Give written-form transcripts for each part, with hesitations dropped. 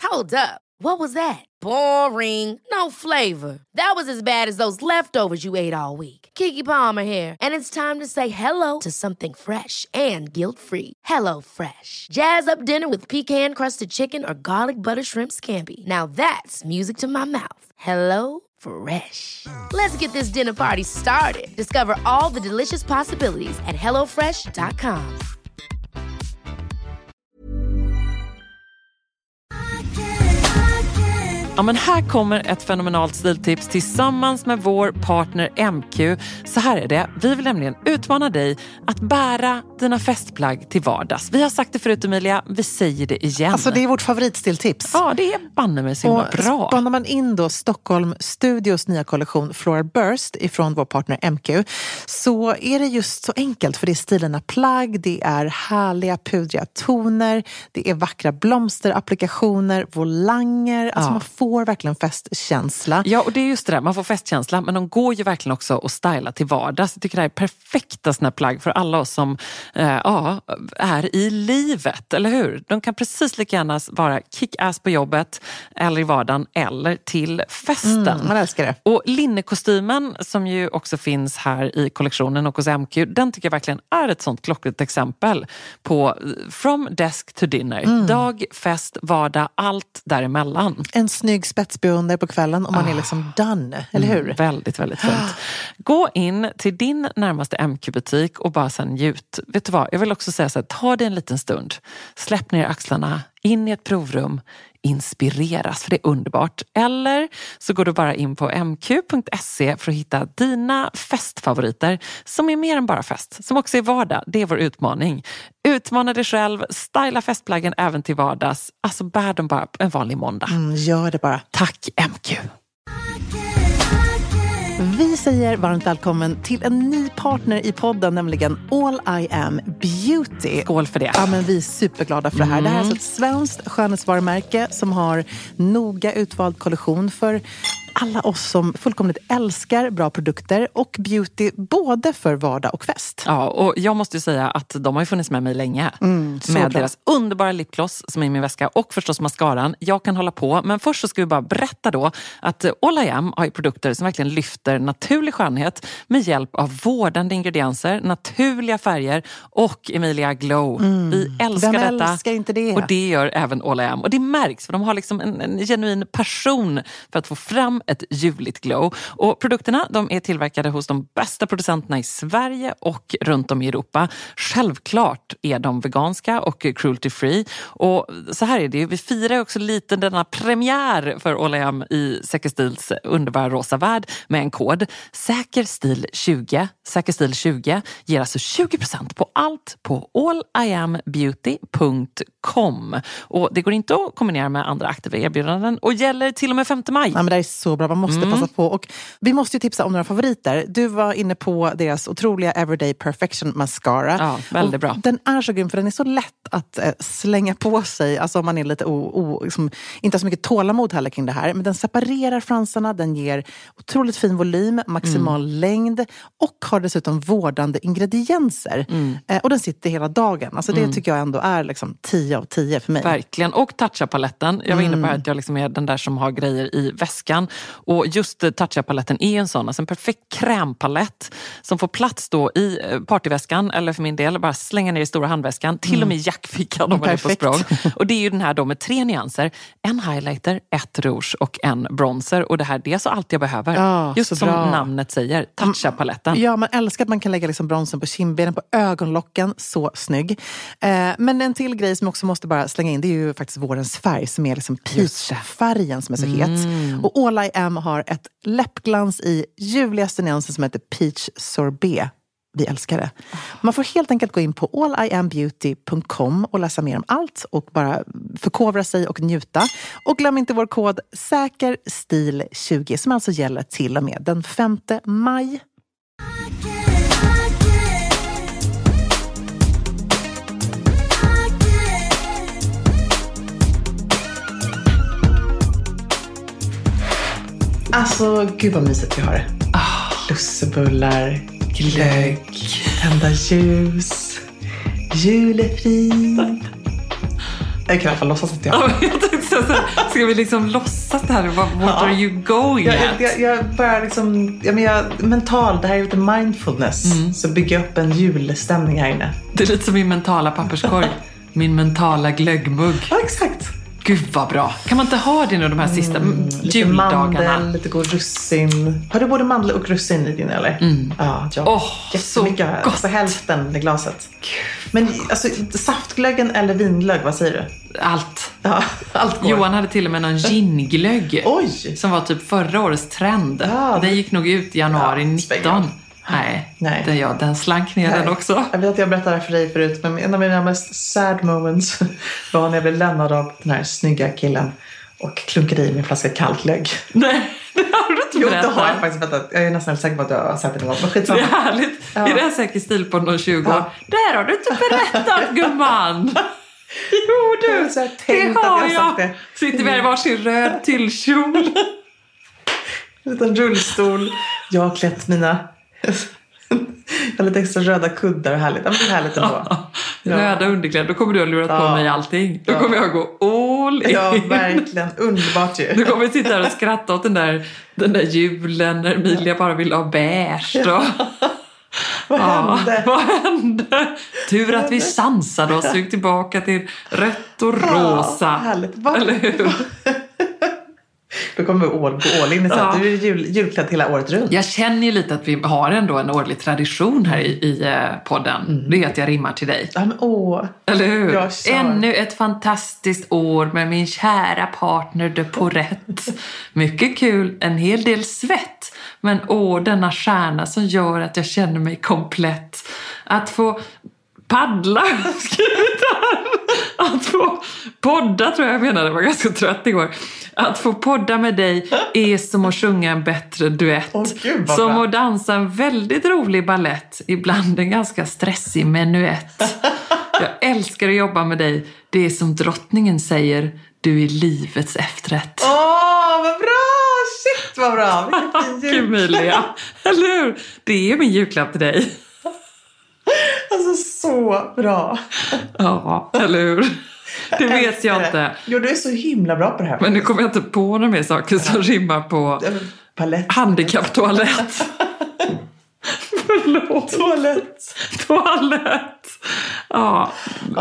Hold up. What was that? Boring. No flavor. That was as bad as those leftovers you ate all week. Keke Palmer here, and it's time to say hello to something fresh and guilt-free. Hello Fresh. Jazz up dinner with pecan-crusted chicken or garlic butter shrimp scampi. Now that's music to my mouth. Hello Fresh. Let's get this dinner party started. Discover all the delicious possibilities at hellofresh.com. Ja, men här kommer ett fenomenalt stiltips tillsammans med vår partner MQ. Så här är det, vi vill nämligen utmana dig att bära dina festplagg till vardags. Vi har sagt det förut, Emilia, vi säger det igen. Alltså det är vårt favoritstiltips. Ja, det är banne mig så himla bra. Spanar man in då Stockholm Studios nya kollektion Floral Burst ifrån vår partner MQ, så är det just så enkelt, för det är stilarna plagg, det är härliga pudriga toner, det är vackra blomsterapplikationer, volanger, alltså man får verkligen festkänsla. Ja, och det är just det där, man får festkänsla, men de går ju verkligen också att styla till vardags. Jag tycker det här är perfekta såna plagg för alla oss som är i livet, eller hur? De kan precis lika gärna vara kick-ass på jobbet eller i vardagen eller till festen. Man älskar det. Och linnekostymen som ju också finns här i kollektionen och hos MQ, den tycker jag verkligen är ett sånt klockrent exempel på from desk to dinner. Dag, fest, vardag, allt däremellan. En snygg spetsbeonder på kvällen och man är liksom done, eller hur? Väldigt, väldigt fint. Gå in till din närmaste MQ-butik och bara sen njut. Vet du vad, jag vill också säga så här, ta dig en liten stund. Släpp ner axlarna, in i ett provrum, inspireras, för det är underbart. Eller så går du bara in på mq.se för att hitta dina festfavoriter som är mer än bara fest, som också är vardag. Det är vår utmaning. Utmana dig själv, styla festplaggen även till vardags. Alltså bär dem bara en vanlig måndag. Gör det bara. Tack MQ. Vi säger varmt välkommen till en ny partner i podden, nämligen All I Am Beauty. Skål för det. Ja, men vi är superglada för det här. Det här är alltså ett svenskt skönhetsvarumärke som har noga utvald kollektion för alla oss som fullkomligt älskar bra produkter och beauty både för vardag och fest. Ja, och jag måste ju säga att de har ju funnits med mig länge. Med bra. deras underbara lipgloss som är i min väska och förstås mascaran. Jag kan hålla på, men först så ska vi bara berätta då att All I Am har ju produkter som verkligen lyfter naturlig skönhet med hjälp av vårdande ingredienser, naturliga färger och Emilia Glow. Vi älskar Vem detta. älskar inte det? Och det gör även All I Am. Och det märks, för de har liksom en genuin passion för att få fram ett juligt glow. Och produkterna, de är tillverkade hos de bästa producenterna i Sverige och runt om i Europa. Självklart är de veganska och cruelty free. Och så här är det, vi firar också lite denna premiär för All I Am i Säkerstils underbara rosa värld med en kod. Säkerstil20. Säkerstil20 ger alltså 20% på allt på alliambeauty.com. Och det går inte att kombinera med andra aktiva erbjudanden och gäller till och med 5 maj. Ja, men det är så bra, man måste passa på. Och vi måste ju tipsa om några favoriter. Du var inne på deras otroliga Everyday Perfection Mascara. Ja, väldigt bra. Den är så grym för den är så lätt att slänga på sig. Alltså om man är lite liksom, inte har så mycket tålamod heller kring det här. Men den separerar fransarna, den ger otroligt fin volym, maximal längd och har dessutom vårdande ingredienser. Och den sitter hela dagen. Alltså det tycker jag ändå är liksom 10 av 10 för mig. Verkligen. Och Tatcha-paletten. Jag var inne på att jag liksom är den där som har grejer i väskan. Och just Tatcha-paletten är en sån. Alltså en perfekt krämpalett som får plats då i partyväskan. Eller för min del, bara slänga ner i stora handväskan. Till och med jackfickan om man är på språng. Och det är ju den här då med 3 nyanser. En highlighter, 1 rouge och en bronzer. Och det här, det är så allt jag behöver. Ja, just som namnet säger. Tatcha-paletten. Ja, man älskar att man kan lägga liksom bronsen på kindbenen, på ögonlocken. Så snygg. Men en till grej som också måste bara slänga in, det är ju faktiskt vårens färg som är liksom peachfärgen som är så het. Och All I Am har ett läppglans i ljuvligaste nyansen som heter Peach Sorbet. Vi älskar det. Man får helt enkelt gå in på alliambeauty.com och läsa mer om allt och bara förkovra sig och njuta. Och glöm inte vår kod SÄKERSTIL20 som alltså gäller till och med den 5 maj. Alltså, gud vad mysigt vi har det. Lussebullar, glögg, tända ljus, julefrid. Jag kan i alla fall låtsas att jag Ja, jag tänkte så här, ska vi liksom låtsas det här? What are you going at? Jag börjar liksom... mental, det här är lite mindfulness. Så bygger jag upp en julstämning här inne. Det är lite som min mentala papperskorg. Min mentala glöggmugg. Ja, exakt. Gud vad bra. Kan man inte ha det nu de här sista Lite juldagarna? mandel, lite god russin. Har du både mandel och russin i din eller? Ja, jag jättemycket. Så gott. Alltså hälften i glaset. Men alltså, saftglöggen eller vinglögg, vad säger du? Allt. Ja, allt går. Johan hade till och med någon ginglögg. Oj! Som var typ förra årets trend. Ja, den gick nog ut i januari 19. Nej. Den slank ner den också. Jag vet att jag berättade det för dig förut, men en av mina mest sad moments var när jag blev lämnad av den här snygga killen och klunkade i min flaska kalklögg. Nej, det har du inte berättat. Jo, det har jag faktiskt berättat. Jag är nästan säker på att jag har sagt det någon gång. Men skitsamma. Det är härligt. Ja. Är det här säkert stil på någon 20 år? Ja. Där har du inte berättat, gumman. Jo, du. Det har jag. Sitter vi här i varsin röd tyllkjol. En liten rullstol. Jag har klätt mina... Jag har lite extra röda kuddar och härligt. Men det är härligt ändå. Ja. Röda underkläder. Då kommer du att lurat på mig allting. Då kommer jag gå all in. Ja, verkligen. Underbart ju. Du kommer sitta här och skratta åt den där julen när Emilia bara vill ha beige. Vad hände? Vad hände? Tur att vi sansade oss och gick tillbaka till rött och rosa. Härligt. Eller hur? Då kommer vi gå all in i så. Du är julklädd hela året runt. Jag känner ju lite att vi har ändå en årlig tradition här i podden. Det är att jag rimmar till dig. Ja, men eller hur? Ännu ett fantastiskt år med min kära partner de Porrett. Mycket kul, en hel del svett. Men denna stjärna som gör att jag känner mig komplett. Att få paddla, skrivit här. Att få podda, tror jag menade, var ganska trött igår. Att få podda med dig är som att sjunga en bättre duett. Gud, som att dansa en väldigt rolig ballett. Ibland en ganska stressig menuett. Jag älskar att jobba med dig. Det är som drottningen säger, du är livets efterrätt. Vad bra! Shit, vad bra! Vilken fin Emilia, eller hur? Det är min julklapp till dig. Alltså, så bra. Ja, eller hur? Det vet jag inte. Jo, du är så himla bra på det här. Men nu kommer jag inte på några mer saker som rimmar på handikapptoalett. Förlåt. Toalett. Ja,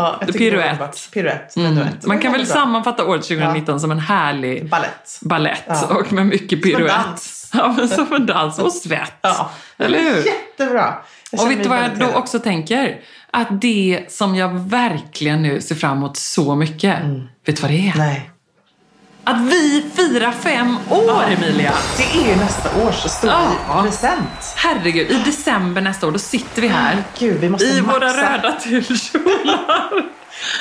piruett. Man kan väl sammanfatta året 2019 som en härlig ballett och med mycket piruett. Ja, men som en dans och svett. Ja. Eller hur? Jättebra. Och vet du vad jag då också tänker? Att det som jag verkligen nu ser fram emot så mycket. Vet du vad det är? Nej. Att vi firar 5 år, Emilia. Det är ju nästa års stora present. Herregud, i december nästa år, då sitter vi här. Gud, vi måste i våra röda tyllkjolar.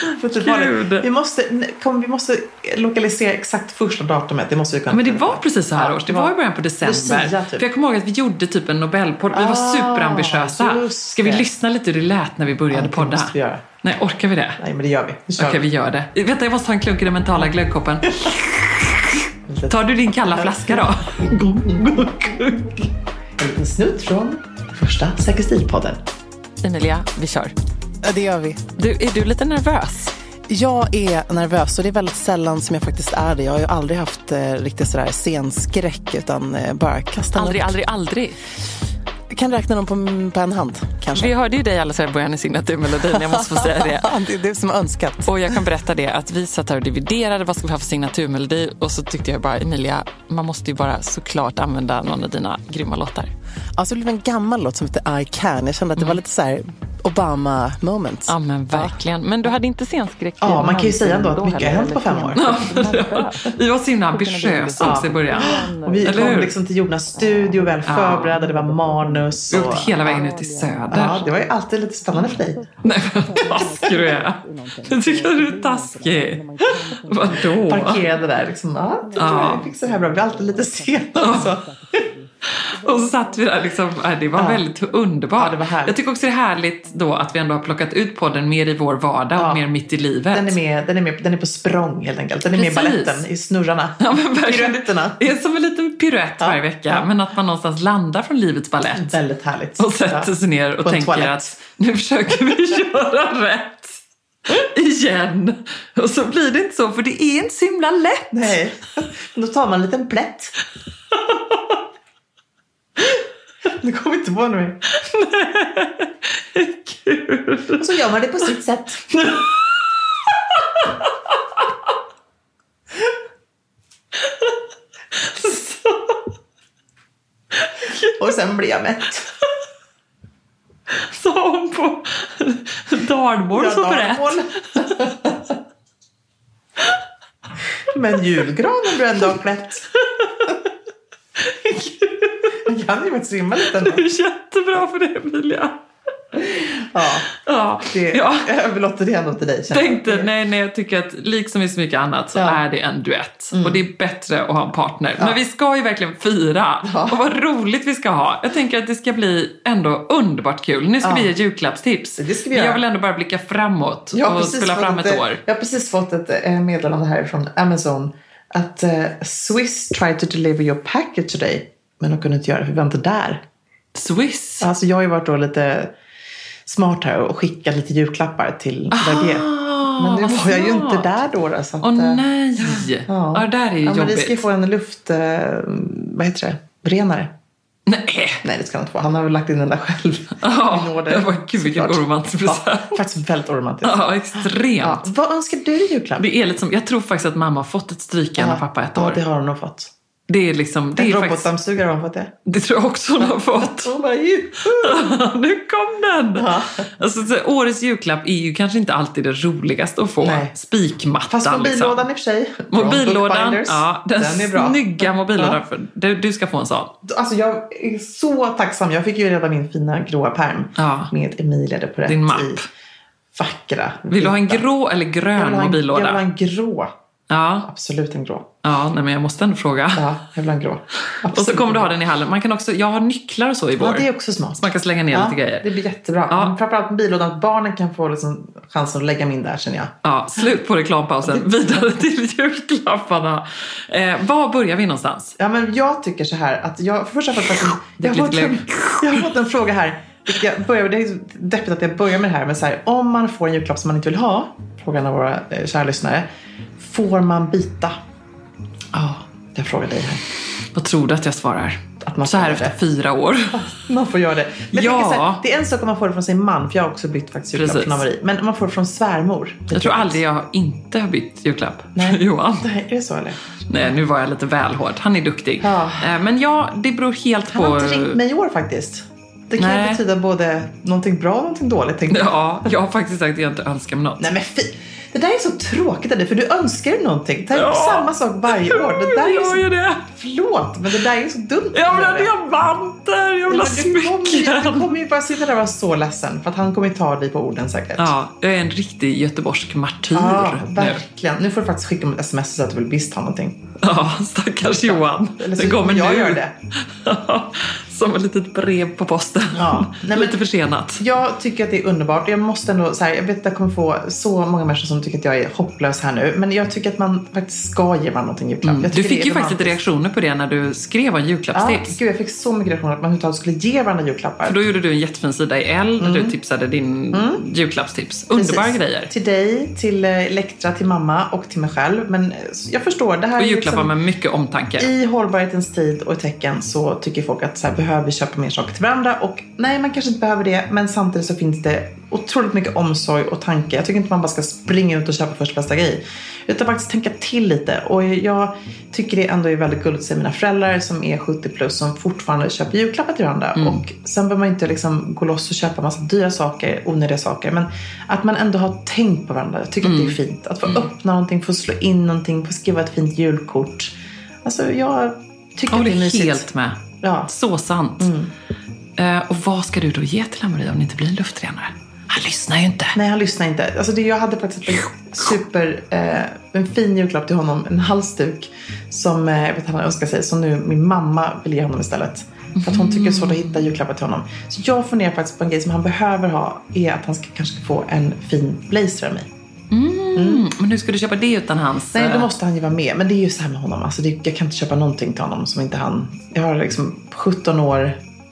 Vi måste lokalisera exakt första datumet. Det måste vi kunna. Men det var precis så här års. Det var i början på december. Lucia, typ. För jag kommer ihåg att vi gjorde typ en Nobelpodd. Vi var superambitiösa. Ska vi lyssna lite hur det lät när vi började podda? Måste vi göra. Nej, orkar vi det? Nej, men det gör vi. Okej, vi gör det. Vänta, jag måste ha en klunk i den mentala glöggkoppen. Tar du din kalla flaska då? En liten snutt från första Säker stil-podden. Emilia, vi kör. Ja, det gör vi. Är du lite nervös? Jag är nervös och det är väldigt sällan som jag faktiskt är det. Jag har ju aldrig haft riktigt sådär scenskräck utan bara kasta Aldrig. Jag kan räkna dem på en hand, kanske. Vi hörde ju dig alldeles här i början i signaturmelodin, jag måste få säga det. Det är det som har önskat. Och jag kan berätta det, att vi satt här och dividerade vad ska vi ha för signaturmelodi. Och så tyckte jag bara, Emilia, man måste ju bara såklart använda någon av dina grymma låtar. Alltså det blev en gammal låt som heter I Can. Jag kände att det var lite så här Obama moment. Ja, men verkligen. Men du hade inte scenskräck. Ja, man kan ju säga ändå att mycket har hänt på 5 år. Vi var så himla ambitiösa också i början. Och vi kom liksom till Jonas studio väl förberedda. Det var manus. Vi åkte hela vägen ut till söder. Ja, det var ju alltid lite spännande för dig. Nej, vad taskig du är. Jag tycker du är taskig. Vadå? Parkerade där liksom. Jag fick så här bra. Vi var alltid lite sena också. Och så satt vi där liksom, det var väldigt underbart. Ja, det var härligt. Jag tycker också det är härligt då att vi ändå har plockat ut podden mer i vår vardag och mer mitt i livet. Den är på språng helt enkelt. Den är med i balletten, i snurrarna. Ja, men piruetterna. Det är som en liten piruett varje vecka, men att man någonstans landar från livets ballett. Väldigt härligt. Och sätter sig ner och tänker att nu försöker vi göra rätt. Igen. Och så blir det inte så, för det är inte så himla lätt. Nej, då tar man en liten plätt. Du kommer inte på nu. Nej, kul. Och så gör man det på sitt sätt. Och sen blir jag mätt. Sa hon på dalmål så berätt. Men julgranen blir ändå klätt. Jag kan ju faktiskt rimma lite ändå. Det är jättebra för det, Emilia. Ja, jag överlåter det ändå till dig. Tänkte, nej, jag tycker att liksom i så mycket annat så är det en duett. Och det är bättre att ha en partner. Men vi ska ju verkligen fira. Och vad roligt vi ska ha. Jag tänker att det ska bli ändå underbart kul. Nu ska vi ge julklappstips. Det ska vi Men göra. jag vill ändå bara blicka framåt och spela fram ett år. Jag har precis fått ett meddelande här från Amazon att Swiss tried to deliver your package today. Men de kunde inte göra det, för vi var inte där. Swiss? Alltså jag har ju varit då lite smart här och skickat lite julklappar till Verbier. Men nu var jag ju inte där då. Så att, nej! Ja, det där är ju jobbigt. Men vi ska ju få en vad heter det? Renare. Nej, det ska han inte få. Han har väl lagt in den där själv. Det var gud vilken oromantisk present. Faktiskt väldigt oromantisk. Ja, extremt. Vad önskar du i julklapp? Det är lite som, jag tror faktiskt att mamma har fått ett strykjärn av pappa ett år. Ja, det har hon nog fått. Det är liksom, det en är robotdammsugare har hon fått det. Det tror jag också hon har fått. Hon bara, nu kom den! Ja. Alltså, årets julklapp är ju kanske inte alltid det roligaste att få. Nej. Spikmattan. Fast mobillådan liksom. I och för sig. Mobillådan, ja, den är bra. Snygga mobillådan. Ja. Du ska få en sån. Alltså jag är så tacksam. Jag fick ju redan min fina gråa pärm med Emilia på rätt. Din mapp. I vackra. Vill du ha en grå eller grön mobillåda? Jag vill ha en grå. Ja. Absolut en grå. Ja, nej, men jag måste ändå fråga. Ja, jag vill ha en grå. Absolut. Och så kommer du ha den i hallen. Man kan också, jag har nycklar och så i vår. Ja, det är också smart. Så man kan slänga ner lite grejer. Det blir jättebra. Ja. Framförallt med bilådan att barnen kan få liksom chansen att lägga min där, känner jag. Ja, slut på reklampausen. Vidare till julklapparna. Var börjar vi någonstans? Ja, men jag tycker så här att jag har fått en fråga här. Det är deppigt att jag börjar med det här, men så här, om man får en julklapp som man inte vill ha, frågan av våra kära lyssnare, får man byta? Ja, jag frågar dig här. Vad tror du att jag svarar? Att man så här efter 4 år. Man får göra det. Men ja. så här, det är en sak om man får det från sin man, för jag har också bytt faktiskt julklapp från Marie. Men om man får det från svärmor. Jag tror aldrig jag inte har bytt julklapp. Nej. Johan. Nej, är det så eller? Nej, nu var jag lite väl hård. Han är duktig. Ja. Men ja, det beror helt på... Han har inte ringt mig i år faktiskt. Det kan ju betyda både någonting bra och någonting dåligt, tänkte jag. Ja, jag har faktiskt sagt att jag inte önskar mig något. Nej, men det där är så tråkigt, för du önskar dig någonting. Det är samma sak varje år. Det där är så... det. Förlåt, men det där är så dumt. Jag vill ha diamanter, jag vill ha smycken. Du kommer ju bara sitta där och vara så ledsen. För att han kommer ju ta dig på orden säkert. Ja, jag är en riktig göteborgsk martyr. Ja, verkligen. Nu får du faktiskt skicka ett sms så att du vill visst ha någonting. Ja, stackars Johan. Eller så det kommer jag nu. Gör det. Som ett litet brev på posten. Ja. Nej, lite försenat. Jag tycker att det är underbart. Jag måste ändå, så här, jag vet att jag kommer få så många människor som tycker att jag är hopplös här nu. Men jag tycker att man faktiskt ska ge varandra någonting julklapp. Du fick ju faktiskt lite reaktioner på det när du skrev en julklappstips. Ja, gud, jag fick så mycket reaktioner att man överhuvudtaget skulle ge varandra julklappar. För då gjorde du en jättefin sida i L där du tipsade din julklappstips. Underbara grejer. Till dig, till Elektra, till mamma och till mig själv. Men jag förstår, det här och är julklappar liksom, med mycket omtanke. I hållbarhetens tid och i tecken så tycker folk att så här, behöver vi köpa mer saker till varandra. Och nej, man kanske inte behöver det. Men samtidigt så finns det otroligt mycket omsorg och tanke. Jag tycker inte man bara ska springa ut och köpa första bästa grej. Utan faktiskt tänka till lite. Och jag tycker det ändå är väldigt gulligt att se mina föräldrar som är 70 plus som fortfarande köper julklappar till varandra. Och sen behöver man inte liksom gå loss och köpa massa dyra saker, onödiga saker. Men att man ändå har tänkt på varandra. Jag tycker att det är fint. Att få öppna någonting, få slå in någonting, få skriva ett fint julkort. Alltså jag tycker att det är mysigt. Helt med. Ja. Så sant. Och vad ska du då ge till Marie om det inte blir en luftrenare? Han lyssnar ju inte. Nej, han lyssnar inte. Alltså jag hade faktiskt en fin julklapp till honom. En halsduk som jag vet han önskar sig. Som nu min mamma vill ge honom istället. För att hon tycker det är svårt att hitta julklappar till honom. Så jag funderar faktiskt på en grej som han behöver ha. Är att han kanske få en fin blazer av mig. Men hur ska du köpa det utan hans... Nej, då måste han ju vara med. Men det är ju så här med honom. Alltså jag kan inte köpa någonting till honom som inte han... Jag har liksom 17 år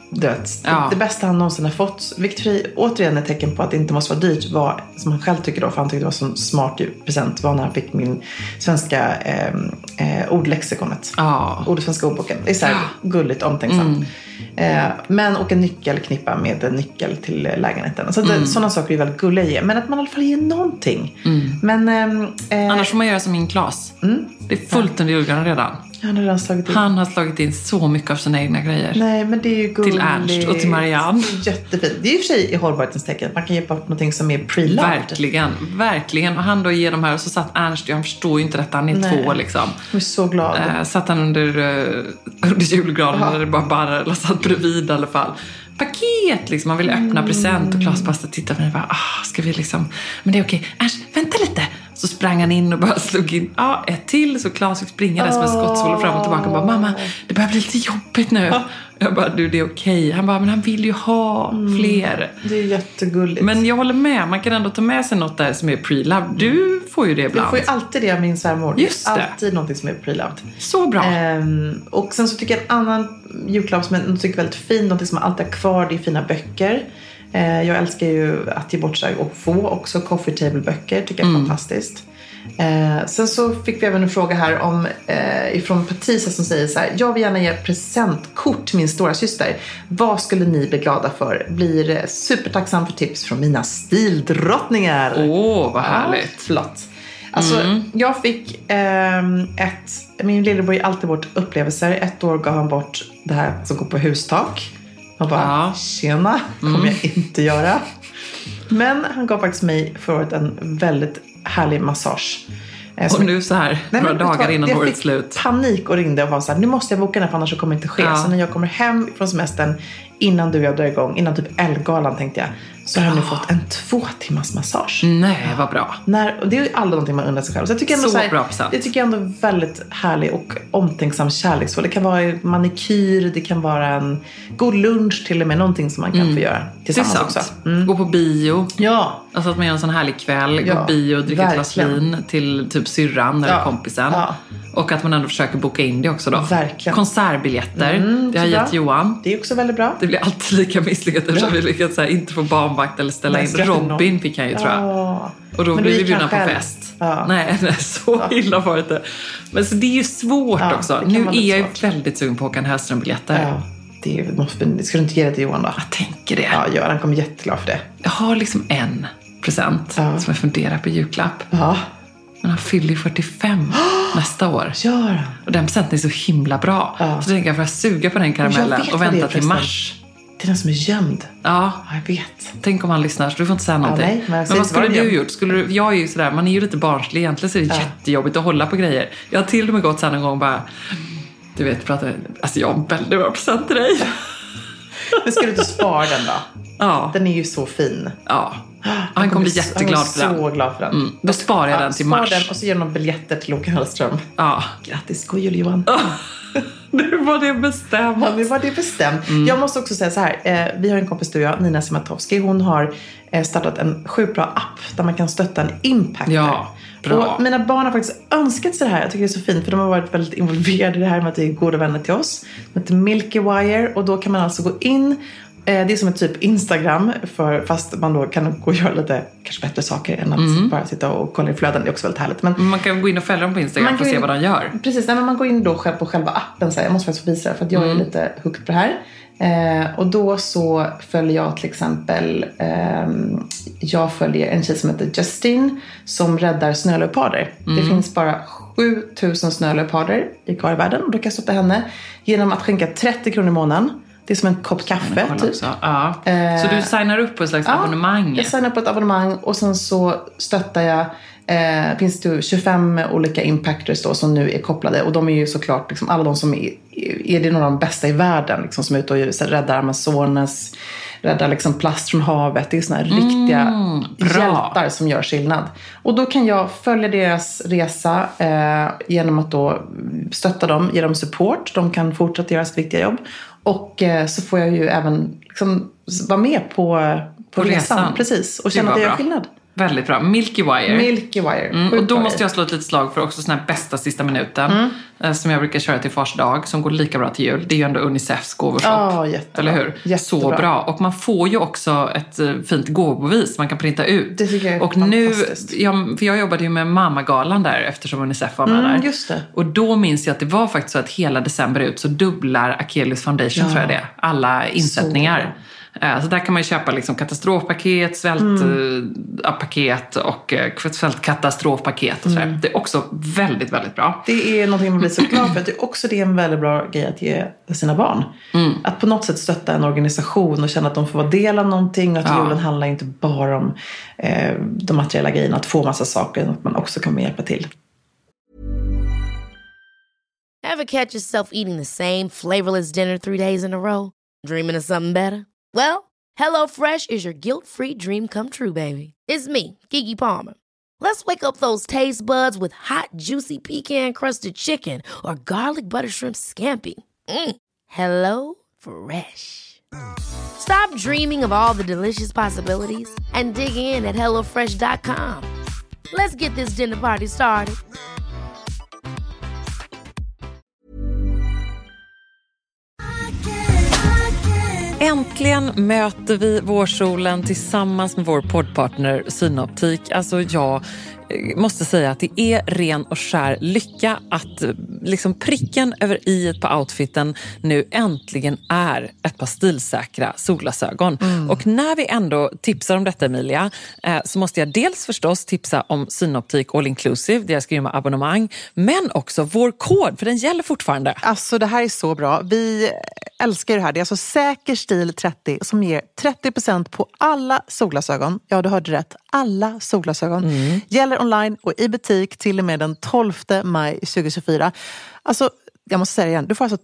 Det bästa han någonsin har fått, vilket återigen är ett tecken på att det inte måste vara dyrt, var, som han själv tycker då, för han tyckte det var en smart present, var när han fick min svenska ordlexikonet. Svenska ordboken. Det är så här gulligt, omtänksamt. Men och en nyckelknippa med en nyckel till lägenheten. Så sådana saker är väldigt gulliga. Men att man i alla fall ger någonting. Men, annars får man göra som min Klas. Det är fullt under julgranen redan. Han har slagit in så mycket av sina egna grejer. Nej, men det är ju gulligt. Till Ernst och till Marianne. Jättefint. Det är ju för sig i hållbarhetens tecken. Man kan ge bort någonting som är pre-loved. Verkligen. Och han då ger de här, och så satt Ernst, han förstår ju inte detta, han är 2 liksom. Jag är så glad. Satt han under julgranen, eller bara eller satt bredvid i alla fall. Paket liksom, man vill öppna present, och Klas bara tittar på mig och bara, ska vi liksom, men det är okej. Ernst, vänta lite. Så sprang han in och bara slog in ett till, så Klas fick springa där som en skottsvål fram och tillbaka och bara, mamma, det börjar bli lite jobbigt nu. Jag bara, det är okej. Han bara, men han vill ju ha fler. Det är jättegulligt. Men jag håller med, man kan ändå ta med sig något där som är pre-loved. Du får ju det ibland. Jag får ju alltid det av min svärmor. Just det. Alltid någonting som är pre-loved. Så bra. Och sen så tycker jag en annan julklapp som jag tycker är väldigt fin, någonting som man alltid har kvar, det är fina böcker. Jag älskar ju att ge bort sig och få också coffee table-böcker, tycker jag är fantastiskt. Sen så fick vi även en fråga här om ifrån Patricia som säger så här: jag vill gärna ge presentkort till min stora syster. Vad skulle ni bli glada för? Blir supertacksam för tips från mina stildrottningar. Vad härligt. Flott. Alltså, jag fick min lillebror ger alltid bort upplevelser. 1 år gav han bort det här som går på hustak. Jag bara, tjena, kommer jag inte göra. Men han gav faktiskt mig förut en väldigt härlig massage. Och nu så här, några dagar innan årets slut. Jag fick panik och ringde och var så här, nu måste jag boka den för annars så kommer det inte ske. Så när jag kommer hem från semestern, innan du och jag drar igång, innan typ Elgalan tänkte jag, så har jag nu fått en 2 timmars massage. Nej, vad bra. Och det är ju aldrig någonting man undrar sig själv. Så jag tycker ändå så bra det tycker jag ändå är väldigt härlig och omtänksam kärleksfull. Det kan vara manikyr, det kan vara en god lunch till och med, någonting som man kan få göra tillsammans också. Gå på bio. Ja. Alltså att man gör en sån härlig kväll, gå på bio, dricka ett glas vin till typ syrran eller kompisen. Ja. Och att man ändå försöker boka in det också då. Verkligen. Konsertbiljetter. Det har gett Johan. Det är också väldigt bra. Det blir alltid lika misslyckat eftersom vi lyckats så här, inte få barnvakt eller ställa in. Robin fick han ju, tror jag. Och då blir vi bjudna på fest. Nej, så illa var det inte. Men så det är ju svårt också. Nu är jag ju väldigt sugen på Håkan Hellström-biljetter. Ja. Det ska du inte ge det till Johan då? Jag tänker det. Ja, Göran han kommer jätteglad för det. Jag har liksom en present som jag funderar på julklapp. Ja. Men han fyller ju 45 nästa år. Gör han? Och den presenten är så himla bra. Så tänker jag, får jag suga på den karamellen och vänta till mars. Det är den som är gömd. Ja, jag vet. Tänk om han lyssnar, så du får inte säga någonting. Nej, men vad skulle du gjort? Jag är ju sådär, man är ju lite barnslig. Egentligen så är det jättejobbigt att hålla på grejer. Jag har till och med gått så här någon gång bara, du vet, alltså jag har en väldigt bra present till dig. Men ska du inte spara den då? Ja. Den är ju så fin. Ja. Han kommer bli jätteglad för den. Så glad för den. Då sparar jag den till mars. Den och så ger de biljetter till Håkan Hellström. Ja. Grattis, god jul Johan. Nu var det bestämt. Ja, nu var det bestämt. Jag måste också säga så här. Vi har en kompis, du och jag, Nina Simatowski. Hon har startat en sjukt bra app där man kan stötta en impactor. Ja, bra. Och mina barn har faktiskt önskat sig det här. Jag tycker det är så fint, för de har varit väldigt involverade i det här med att det är goda vänner till oss. Det heter Milky Wire, och då kan man alltså gå in. Det är som ett typ Instagram, fast man då kan gå och göra lite kanske bättre saker än att bara sitta och kolla i flöden. Det är också väldigt härligt. Men man kan gå in och följa dem på Instagram för att se vad de gör. Precis, men man går in då själv på själva appen. Så här, jag måste faktiskt visa det för att jag är lite hooked på det här. Och då så följer jag till exempel, jag följer en tjej som heter Justine som räddar snöleoparder. Det finns bara 7000 snöleoparder kvar i världen, och då kan jag stötta henne genom att skänka 30 kronor i månaden. Det är som en kopp kaffe typ. Ja. Så du signar upp på ett slags abonnemang? Jag signar upp på ett abonnemang, och sen så stöttar jag. Finns det 25 olika impactors då som nu är kopplade, och de är ju såklart liksom, alla de som är det några av de bästa i världen liksom, som är ute och räddar Amazonas, räddar liksom plast från havet. Det är såna här riktiga hjältar som gör skillnad. Och då kan jag följa deras resa genom att då stötta dem, ge dem support. De kan fortsätta göra sitt viktiga jobb. Och så får jag ju även liksom vara med på resan. Precis. Och känna att det gör skillnad. Väldigt bra. Milky Wire. Mm, och då måste jag slå ett litet slag för också sån här bästa sista minuten. Som jag brukar köra till Fars dag. Som går lika bra till jul. Det är ju ändå Unicefs gåvoshop. Eller hur? Jättebra. Så bra. Och man får ju också ett fint gåvobevis man kan printa ut. Det tycker jag är och fantastiskt. för jag jobbade ju med Mammagalan där eftersom Unicef var med där. Just det. Och då minns jag att det var faktiskt så att hela december ut så dubblar Akelius Foundation tror jag det. Alla insättningar. Så där kan man ju köpa liksom katastrofpaket, svältpaket och svältkatastrofpaket och sådär. Det är också väldigt, väldigt bra. Det är någonting man blir så glad för. Det är också det en väldigt bra grej att ge sina barn. Att på något sätt stötta en organisation och känna att de får vara del av någonting. Och att julen handlar inte bara om de materiella grejerna. Att få massa saker. Att man också kan hjälpa till. Ever catch yourself eating the same flavorless dinner 3 days in a row? Dreaming of something better? Well, HelloFresh is your guilt-free dream come true, baby. It's me, Keke Palmer. Let's wake up those taste buds with hot, juicy pecan-crusted chicken or garlic butter shrimp scampi. Hello Fresh. Stop dreaming of all the delicious possibilities and dig in at HelloFresh.com. Let's get this dinner party started. Äntligen möter vi vårsolen tillsammans med vår poddpartner Synoptik. Alltså jag måste säga att det är ren och skär lycka att liksom pricken över iet på outfiten nu äntligen är ett par stilsäkra solglasögon. Och när vi ändå tipsar om detta, Emilia, så måste jag dels förstås tipsa om Synoptik All Inclusive, deras grymma abonnemang, men också vår kod, för den gäller fortfarande. Alltså det här är så bra. Vi älskar det här. Det är alltså Säker stil 30 som ger 30% på alla solglasögon. Ja, du hörde rätt. Alla solglasögon. Gäller online och i butik till och med den 12 maj 2024. Alltså, jag måste säga det igen. Du får alltså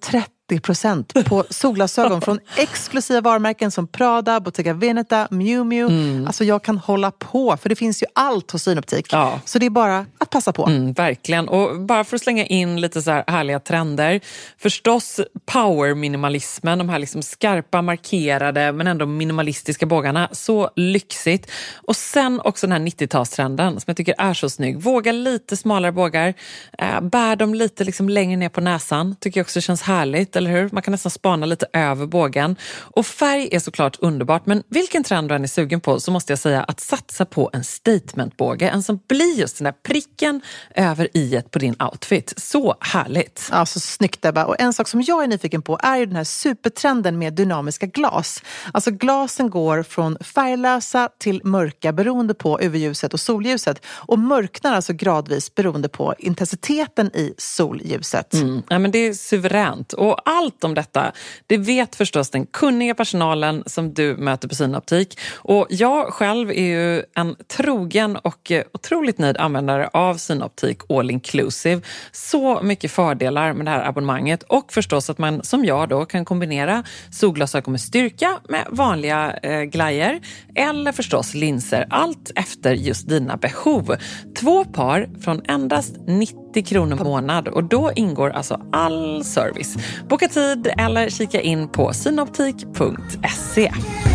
30% på solglasögon från exklusiva varumärken som Prada, Bottega Veneta, Miu Miu. Alltså jag kan hålla på, för det finns ju allt hos Synoptik. Ja. Så det är bara att passa på. Verkligen. Och bara för att slänga in lite så här härliga trender. Förstås power-minimalismen, de här liksom skarpa, markerade men ändå minimalistiska bågarna. Så lyxigt. Och sen också den här 90-talstrenden som jag tycker är så snygg. Våga lite smalare bågar. Bär dem lite liksom längre ner på näsan. Tycker jag också känns härligt, eller hur? Man kan nästan spana lite över bågen. Och färg är såklart underbart, men vilken trend du än är sugen på så måste jag säga att satsa på en statementbåge. En som blir just den där pricken över iet på din outfit. Så härligt. Ja, så snyggt Ebba. Och en sak som jag är nyfiken på är ju den här supertrenden med dynamiska glas. Alltså glasen går från färglösa till mörka beroende på UV-ljuset och solljuset. Och mörknar alltså gradvis beroende på intensiteten i solljuset. Ja, men det är suveränt. Och allt om detta, det vet förstås den kunniga personalen som du möter på Synoptik. Och jag själv är ju en trogen och otroligt nöjd användare av Synoptik All Inclusive. Så mycket fördelar med det här abonnemanget. Och förstås att man som jag då kan kombinera solglasögon med styrka med vanliga glajer. Eller förstås linser. Allt efter just dina behov. 2 par från endast 90 kronor per månad. Och då ingår alltså all service. Boka tid eller kika in på synoptik.se.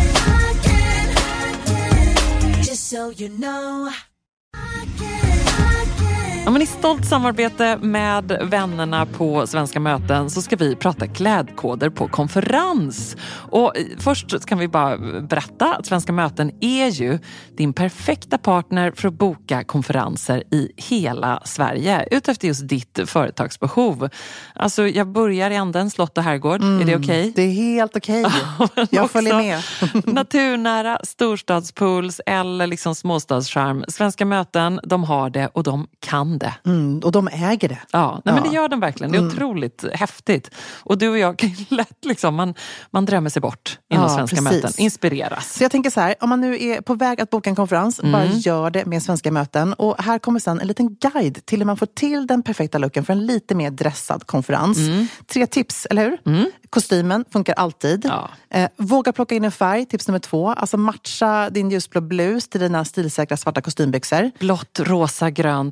Ja, men i stolt samarbete med vännerna på Svenska möten så ska vi prata klädkoder på konferens. Och först kan vi bara berätta att Svenska möten är ju din perfekta partner för att boka konferenser i hela Sverige utefter just ditt företagsbehov. Alltså jag börjar i änden slott och herrgård. Är det okej? Det är helt okej. Jag följer med. Naturnära, storstadspools eller liksom småstadscharm. Svenska möten, de har det och de kan det. Och de äger det. Ja, nej, men det gör de verkligen. Det är otroligt häftigt. Och du och jag kan lätt liksom, man drömmer sig bort inom Svenska möten. Inspireras. Så jag tänker så här, om man nu är på väg att boka en konferens, bara gör det med Svenska möten. Och här kommer sen en liten guide till hur man får till den perfekta looken för en lite mer dressad konferens. 3 tips, eller hur? Kostymen funkar alltid. Ja. Våga plocka in en färg, tips nummer 2. Alltså matcha din ljusblå blus till dina stilsäkra svarta kostymbyxor. Blått, rosa, grönt, whatever.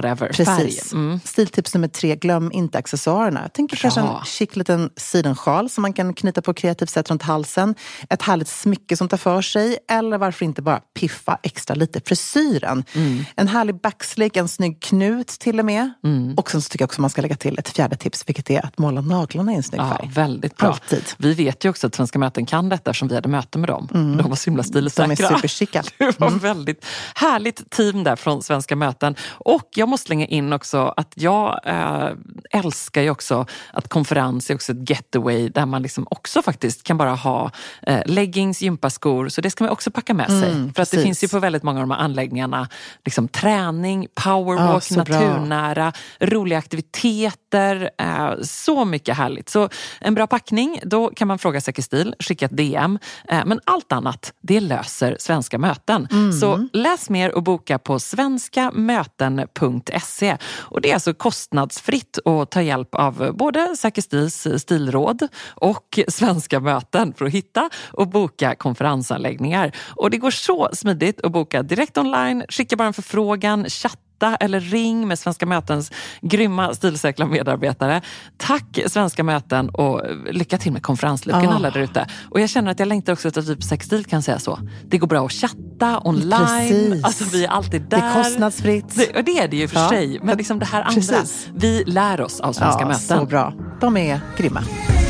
whatever. Precis. Färg. Stiltips nummer 3, glöm inte accessoarerna. Jag tänker kanske en chic liten sidensjal som man kan knyta på kreativt sätt runt halsen. Ett härligt smycke som tar för sig. Eller varför inte bara piffa extra lite frisyren. En härlig backslick, en snygg knut till och med. Och sen så tycker jag också man ska lägga till ett fjärde tips, vilket är att måla naglarna i en snygg färg. Väldigt bra. Alltid. Vi vet ju också att Svenska Möten kan detta som vi hade möte med dem. De var så himla stilsäkra. De är superchicka. Det var väldigt härligt team där från Svenska Möten. Och jag måste slänga in också att jag älskar ju också att konferens är också ett getaway där man liksom också faktiskt kan bara ha leggings, gympaskor. Så det ska man också packa med sig. För att det finns ju på väldigt många av de här anläggningarna liksom träning, powerwalk, naturnära, roliga aktiviteter. Så mycket härligt. Så en bra packning, då kan man fråga Säker Stil, skicka ett DM. Men allt annat, det löser Svenska Möten. Så läs mer och boka på svenskamöten.se. Och det är alltså kostnadsfritt att ta hjälp av både Säker Stils stilråd och Svenska Möten för att hitta och boka konferensanläggningar. Och det går så smidigt att boka direkt online, skicka bara en förfrågan, chatta eller ring med Svenska Mötens grymma stilsäkra medarbetare. Tack Svenska Möten och lycka till med konferenslucken alla där ute. Och jag känner att jag längtar också att typ Säker Stil kan säga så. Det går bra att chatta online. Precis. Alltså vi är alltid där. Det är kostnadsfritt. Det är det ju för sig. Men liksom det här andra. Vi lär oss av Svenska Möten. Så bra. De är grymma.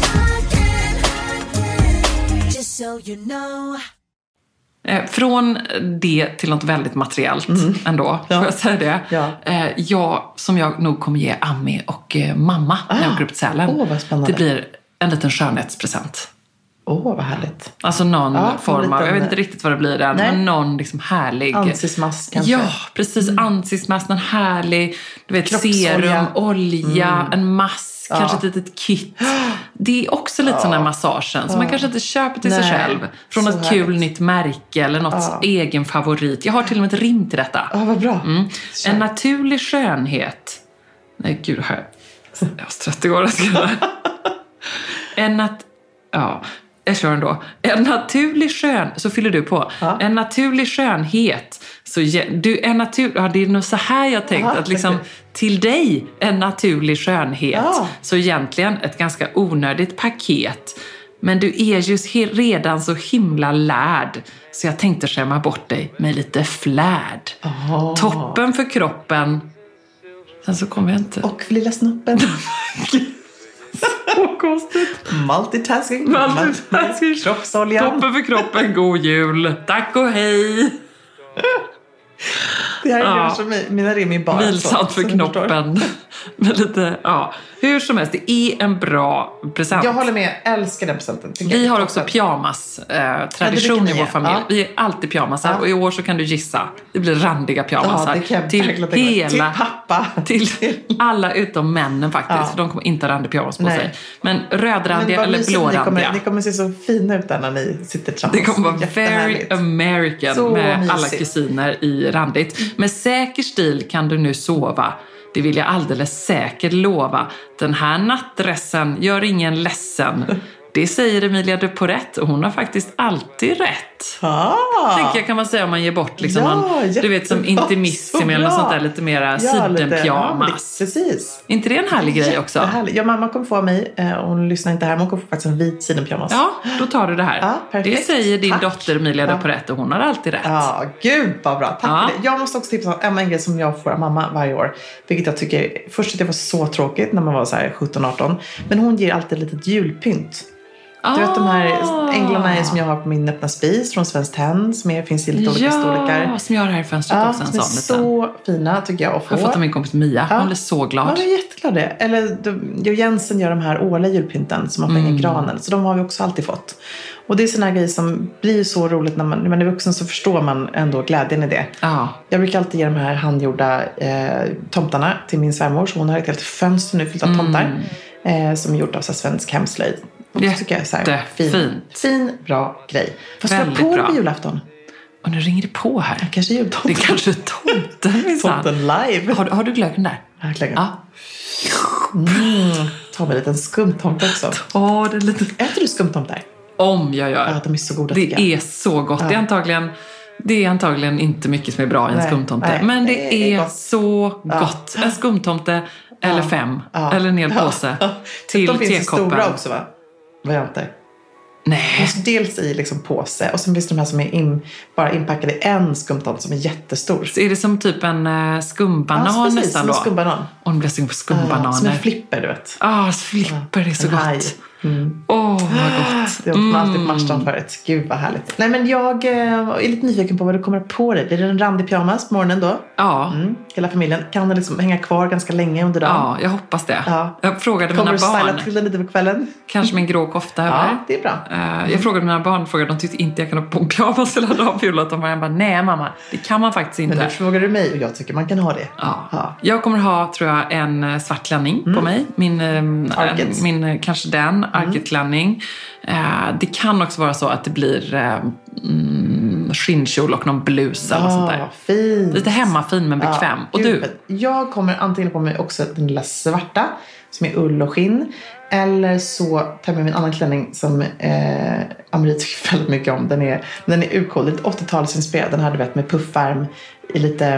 Från det till något väldigt materiellt ändå, får jag säga det. Som jag nog kommer ge Ami och mamma när jag åker upp till Sälen. Vad spännande. Det blir en liten skönhetspresent. Vad härligt. Alltså någon form av, jag vet inte riktigt vad det blir än, men någon liksom härlig. Ansismask kanske. Ja, precis. Ansismask, någon härlig, du vet, serum, olja, en mask. Kanske ett litet kit. Det är också lite sån här massagen som man kanske inte köper till sig själv. Från något kul nytt märke eller något egen favorit. Jag har till och med ett rim till detta. Vad bra. En naturlig skönhet. Nej, gud, jag var trött igår. Jag kör ändå. En naturlig så fyller du på. En naturlig skönhet. Så du är det är nog så här jag tänkt att liksom till dig en naturlig skönhet. Så egentligen ett ganska onödigt paket. Men du är ju redan så himla lärd. Så jag tänkte skämma bort dig med lite flärd. Toppen för kroppen. Sen så kommer jag inte. Och lilla snoppen. Så konstigt. Multitasking. Kroppsolja. Toppen för kroppen, god jul. Tack och hej. Det här är kanske mina rim i bara. Vilsamt för knoppen. Med lite, hur som helst, det är en bra present. Jag håller med, jag älskar den presenten. Vi har också pyjamas-tradition i vår familj. Vi är alltid pyjamasar och i år så kan du gissa. Det blir randiga pyjamasar. Till pappa. Till alla utom männen faktiskt. För de kommer inte ha randig pyjamas på sig. Men rödrandiga eller blårandiga. Ni kommer se så fina ut där när ni sitter tillsammans. Det kommer vara very American så med mysigt. Alla kusiner i randigt. Med säker stil kan du nu sova. Det vill jag alldeles säkert lova. Den här nattdressen gör ingen ledsen. Det säger Emilia de Porrett och hon har faktiskt alltid rätt. Tänker jag kan man säga om man ger bort liksom någon, du vet som intimissimi eller något sånt där lite mera sidenpyjamas. Precis. Inte det en härlig grej också? Ja, mamma kommer få mig, hon lyssnar inte här, men hon kommer få faktiskt en vit sidenpyjamas. Ja, då tar du det här. Det säger din dotter Emilia de Porrett och hon har alltid rätt. Ja, gud vad bra. Tack för det. Jag måste också tipsa om en grej som jag får av mamma varje år. Vilket jag tycker, först att det var så tråkigt när man var så här 17-18. Men hon ger alltid ett litet julpynt. Du vet de här änglarna som jag har på min öppna spis från Svenskt Tenn som finns i lite olika storlekar. Ja, som jag har här i fönstret också. De är så fina tycker jag att få. Jag har fått av min kompis Mia. Hon blir så glad. Ja, jag är jätteglad det. Eller Jensen gör de här årliga julpynten som man får hänga i granen. Så de har vi också alltid fått. Och det är såna grejer som blir så roligt när man är vuxen, så förstår man ändå glädjen i det. Jag brukar alltid ge de här handgjorda tomtarna till min svärmor. Så hon har ett helt fönster nu fyllt av tomtar. Som är gjort av så svensk hemslöjd. Det tycker jag är så här fin, bra grej. Vad ska på det på julafton? Och nu ringer det på här. Kanske jultomten. Det är kanske tomten. Tomten live. Har du glöggen där? Jag har glöggen. Ta med en liten skumtomte också. Det är lite... Äter du skumtomtar? Om jag gör. Ja, de är så goda. Det är så gott. Det är antagligen Det är antagligen inte mycket som är bra i en skumtomte. Men det är så gott. En skumtomte eller 5. Eller en hel påse till tekoppen. De finns stora också, va? Varianter. Nej. Dels i liksom påse. Och sen finns det de här som är bara inpackade i en skumtomte som är jättestor. Så är det som typ en skumbanan precis, nästan då? En skumbanan. Och en blässing på skumbananer. Som en flipper, du vet. Flipper, det är så gott. Vad gott. Det åt man alltid på Marstrand förut. Gud vad härligt. Nej, men jag är lite nyfiken på vad du kommer på dig. Blir det en randig pyjamas på morgonen då? Ja. Hela familjen. Kan den liksom hänga kvar ganska länge under dagen? Ja, jag hoppas det. Ja. Jag frågade mina barn. Kommer du styla till den lite på kvällen? Kanske med en grå kofta över. Ja, det är bra. Jag frågade mina barn, de tyckte inte jag kan ha på en pyjamas hela dagen. Jag bara, nej mamma, det kan man faktiskt inte. Men nu frågar du mig och jag tycker man kan ha det. Ja. Jag kommer ha, tror jag, en svart klänning på mig. Min kanske den, Arket-klänning. Det kan också vara så att det blir skinnkjol och någon blus eller sånt där. Fint. Lite hemmafin men bekväm. Och du? Jag kommer antingen på mig också den lilla svarta som är ull och skinn. Eller så tar jag med min annan klänning som Amri tycker väldigt mycket om. Den är urcool, lite 80-talsinspirerad. Den här du vet med puffärm i lite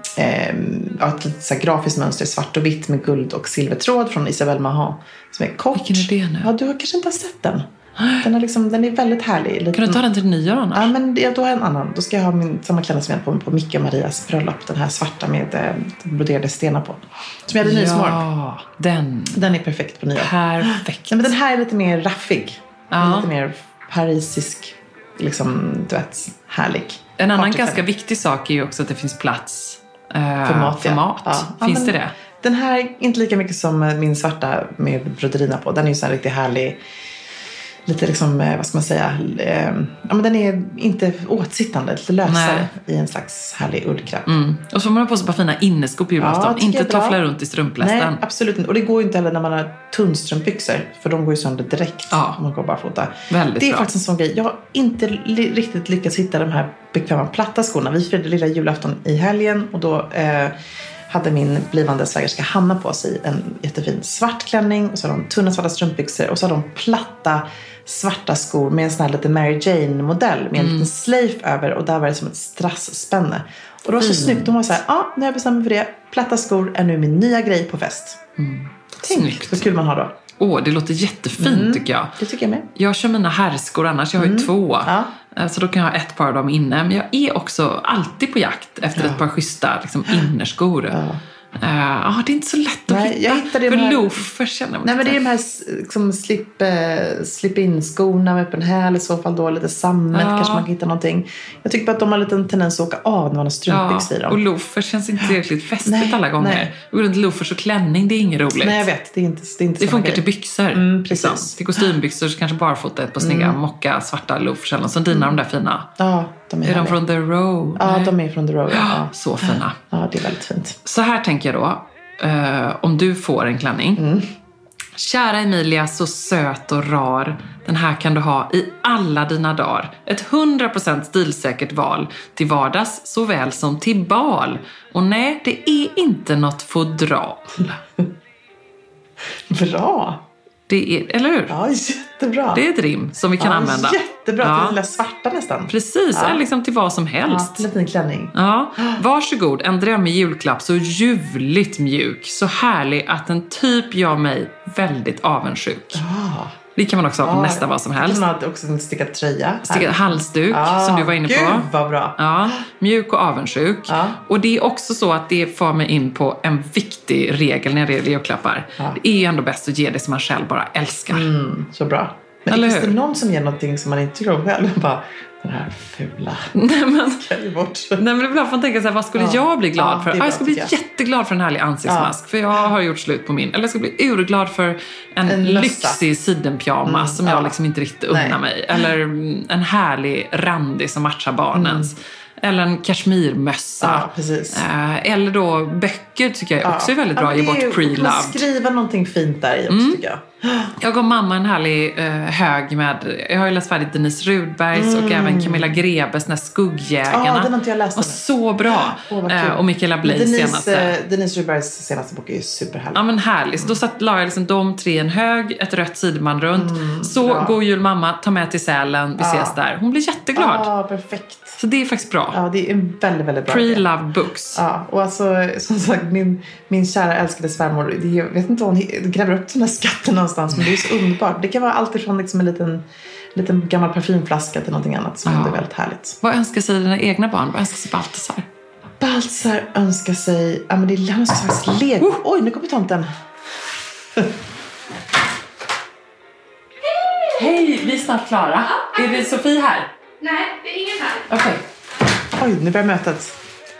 ett lite så här grafiskt mönster, svart och vitt med guld och silvertråd från Isabelle Marant som är kort. Vilken är det nu? Ja, du har kanske inte har sett den. Den är väldigt härlig. Kan du ta den till nyår annars? Ja, men då har jag en annan. Då ska jag ha samma klänning som jag hade på Micke och Marias bröllop. Den här svarta med broderade stenar på. Som jag hade nyss morgon. Ja, den är perfekt på nyår. Perfekt. Nej, men den här är lite mer raffig. Ja. Lite mer parisisk. Liksom, du vet, härlig. En annan ganska viktig sak är ju också att det finns plats för mat. Ja. Finns det det? Den här är inte lika mycket som min svarta med broderina på. Den är ju så här riktigt härlig. Lite liksom, vad ska man säga, men den är inte åtsittande, lite lösare i en slags härlig ullkräpp. Och så får man ha på sig bara fina inneskor på julafton, inte toffla runt i strumplästen. Nej, absolut inte. Och det går ju inte heller när man har tunnstrumpbyxor, för de går ju sönder direkt om man går barfota. Väldigt det är bra. faktiskt en sån grej. Jag har inte riktigt lyckats hitta de här bekväma platta skorna. Vi firade lilla julafton i helgen och då hade min blivande svägerska Hanna på sig en jättefin svart klänning och så hade de tunna svarta strumpbyxor och så hade de platta svarta skor med en sån här lite Mary Jane-modell med en liten slöjf över och där var det som ett strassspänne. Och det var så snyggt. De var så här, nu har jag bestämt mig för det. Platta skor är nu min nya grej på fest. Tänk vad kul man har då. Det låter jättefint tycker jag. Det tycker jag med. Jag kör mina herrskor annars, jag har ju 2. Så då kan jag ha ett par av dem inne. Men jag är också alltid på jakt efter ett par schyssta liksom, innerskor. Det är inte så lätt att hitta. Jag hittade för loafers känner man. Nej, men det är de här liksom, slip-in-skorna med öppen häl i så fall då. Lite sammet, kanske man kan hitta någonting. Jag tycker bara att de har en liten tendens att åka av när man har strumpbyxor i dem. Och loafers känns inte tillräckligt festligt alla gånger. Nej. Och runt loafers och klänning, det är inget roligt. Nej, jag vet. Det är inte det funkar till byxor. Precis. Liksom. Till kostymbyxor så kanske barfota ett på snygga mocka svarta loafers eller så dina de där fina. Ja, de är de från The Row? Ja, de är från The Row. Ja. Så fina. Ja, det är väldigt fint. Så här tänker jag då. Om du får en klänning. Kära Emilia, så söt och rar. Den här kan du ha i alla dina dagar. Ett 100% stilsäkert val. Till vardags såväl som till bal. Och nej, det är inte något fodral. Bra. Det är, eller hur? Ja, jättebra. Det är ett rim som vi kan använda. Jättebra, till den lilla svarta nästan. Precis, eller liksom till vad som helst. Ja, liten klänning. Ja, varsågod, en drömmig julklapp. Så ljuvligt mjuk, så härlig att den typ gör mig väldigt avundsjuk. Det kan man också ha på nästan vad som helst. Man har också en stickad tröja. Stickad halsduk som du var inne på. Gud vad bra. Ja, mjuk och avundsjuk. Och det är också så att det får mig in på en viktig regel när det gäller julklappar. Det är ju ändå bäst att ge det som man själv bara älskar. Så bra. Men eller finns det någon som ger någonting som man inte tycker om själv? Bara, den här fula. Ska ju bort. Nej, men ibland får man tänka så här, vad skulle jag bli glad för? Jag skulle bli jätteglad för en härlig ansiktsmask. För jag har gjort slut på min. Eller jag skulle bli urglad för en lyxig sidenpyjamas som jag liksom inte riktigt unnar mig. Eller en härlig randig som matchar barnens. Eller en kashmirmössa. Ja, precis. Eller då böcker tycker jag också är väldigt bra. Ge bort pre-loved. Skriva någonting fint där i också tycker jag. Jag gav mamma en härlig hög med... Jag har ju läst färdigt Denise Rudbergs och även Camilla Grebes, den här Skuggjägarna. Den har inte jag läst. Och så bra. Och Michaela Blaise senaste. Denise Rudbergs senaste bok är ju superhärlig. Ja, men härligt. Så då la jag liksom de 3 i en hög, ett rött sidband runt. Så god jul mamma, ta med till Sälen, vi ses där. Hon blir jätteglad. Ja, perfekt. Så det är faktiskt bra. Ja, det är en väldigt, väldigt bra. Pre-love books. Ja, och alltså som sagt, min kära älskade svärmor, jag vet inte om hon gräver upp den här skatten någonstans, men det är så underbart. Det kan vara allt ifrån liksom en liten gammal parfymflaska till någonting annat som är väldigt härligt. Vad önskar sig dina egna barn? Vad önskar sig Baltasar? Baltasar önskar sig, ja men det önskar sig faktiskt Lego. Oj, nu kommer tomten. Hej, vi är snart klara. Är det Sofie här? Nej, det är ingen här. Okej. Oj, nu börjar mötet.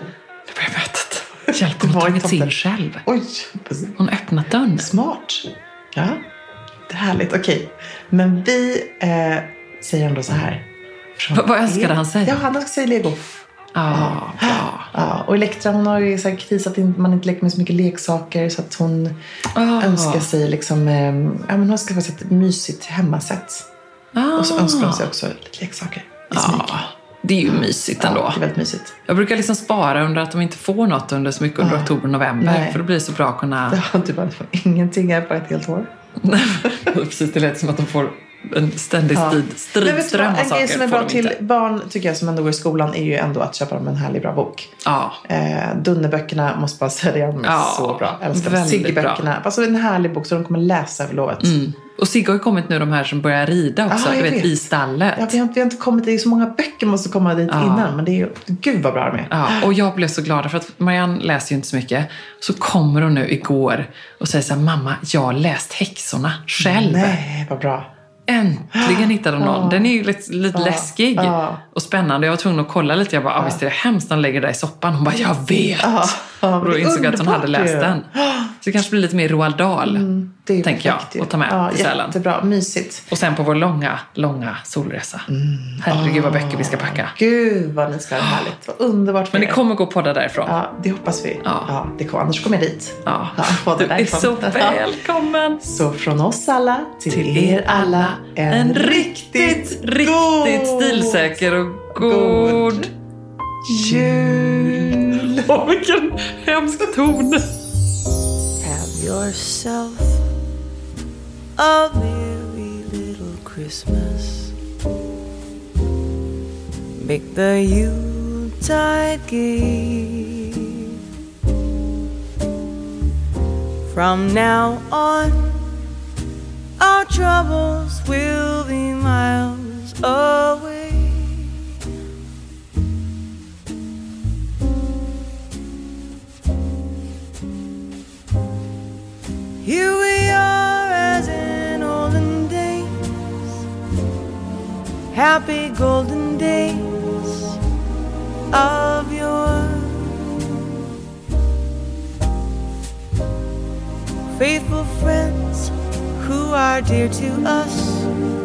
Hjälp, hon har tagit in själv. Oj. Hon har öppnat dörren. Smart. Ja, det är härligt. Okej. Men vi säger ändå så här. Vad önskade han sig? Ja, han önskade sig Lego. Bra. Ja, och Elektra, hon har ju så här krisat att man inte leker med så mycket leksaker, så att hon önskar sig liksom, ja men hon ska få ett mysigt hemmasätt. Och så önskar hon sig också lite leksaker i smyg. Det är ju mysigt ändå. Ja, det är väldigt mysigt. Jag brukar liksom spara under att de inte får något under så mycket under oktober och november. Nej. För då blir det så bra att kunna... Ja, du bara, ingenting är bara ett helt år. Precis, det lät som att de får en ständig stridström av saker. En grej som är bra till barn, tycker jag, som ändå går i skolan, är ju ändå att köpa dem en härlig bra bok. Ja. Dunnerböckerna måste bara säga det, de är så bra. Jag älskar Sigge-böckerna. Alltså en härlig bok som de kommer läsa över lovet. Och Sigge har ju kommit nu, de här som börjar rida också, du vet, i stallet. Ja, vi har inte kommit, det är så många böcker måste komma dit innan, men det är ju, gud vad bra de är. Ja, och jag blev så glad för att Marianne läser ju inte så mycket. Så kommer hon nu igår och säger så här: mamma, jag har läst Häxorna själv. Nej, vad bra. Äntligen hittade hon någon. Den är ju lite läskig och spännande. Jag var tvungen att kolla lite. Jag bara, visst är det hemskt, de lägger det där i soppan. Hon bara, jag vet. Och då insåg jag att hon hade läst den. Så det kanske blir lite mer Roald Dahl, tänker jag, att ta med till Sälen. Jättebra, mysigt. Och sen på vår långa solresa. Herregud vad böcker vi ska packa. Gud vad ni ska ha härligt. Vad underbart. Men det kommer gå podda därifrån. Ja, det hoppas vi. Ja, det kommer, annars kommer jag dit. Ja, du är så välkommen. Så från oss alla till er alla, en riktigt stilsäker och god jul. Vilken hemsk ton. Have yourself a merry little Christmas. Make the Yuletide gay. From now on, our troubles will be miles away. Here we are as in olden days, happy golden days of yore. Faithful friends who are dear to us,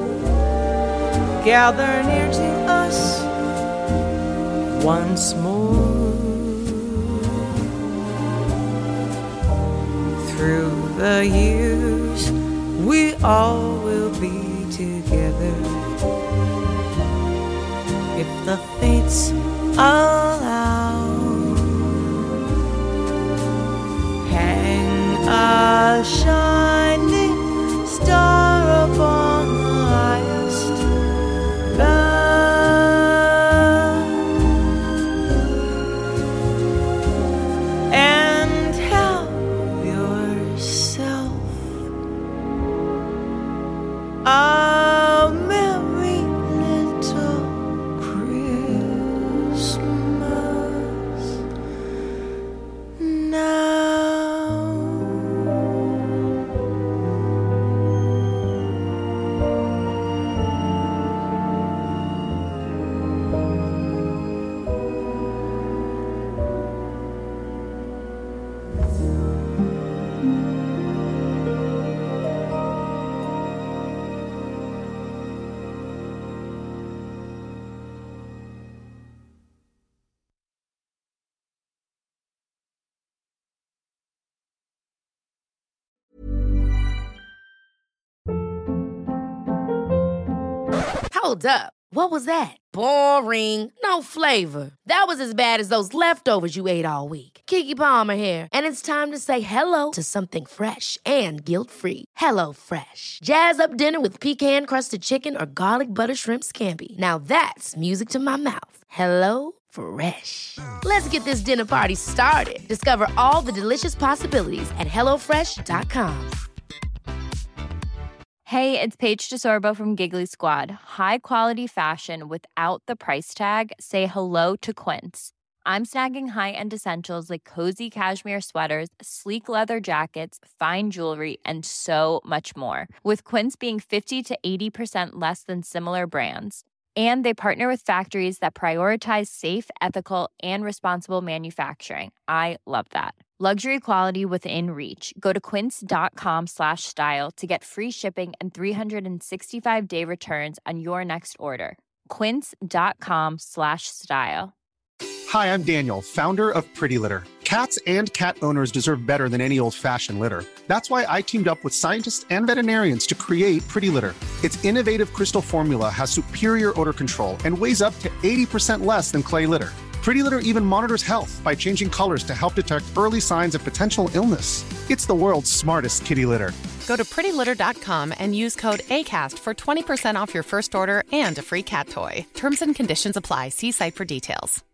gather near to us once more. Through the years we all will be together, if the fates allow. Hang a shining star upon the highest bough, and help yourself a merry little Christmas now. Hold up. What was that? Boring. No flavor. That was as bad as those leftovers you ate all week. Keke Palmer here, and it's time to say hello to something fresh and guilt-free. Hello Fresh. Jazz up dinner with pecan-crusted chicken or garlic butter shrimp scampi. Now that's music to my mouth. Hello Fresh. Let's get this dinner party started. Discover all the delicious possibilities at hellofresh.com. Hey, it's Paige DeSorbo from Giggly Squad. High quality fashion without the price tag. Say hello to Quince. I'm snagging high-end essentials like cozy cashmere sweaters, sleek leather jackets, fine jewelry, and so much more. With Quince being 50 to 80% less than similar brands. And they partner with factories that prioritize safe, ethical, and responsible manufacturing. I love that. Luxury quality within reach. Go to quince.com/style to get free shipping and 365-day returns on your next order. Quince.com/style. Hi, I'm Daniel, founder of Pretty Litter. Cats and cat owners deserve better than any old-fashioned litter. That's why I teamed up with scientists and veterinarians to create Pretty Litter. Its innovative crystal formula has superior odor control and weighs up to 80% less than clay litter. Pretty Litter even monitors health by changing colors to help detect early signs of potential illness. It's the world's smartest kitty litter. Go to prettylitter.com and use code ACAST for 20% off your first order and a free cat toy. Terms and conditions apply. See site for details.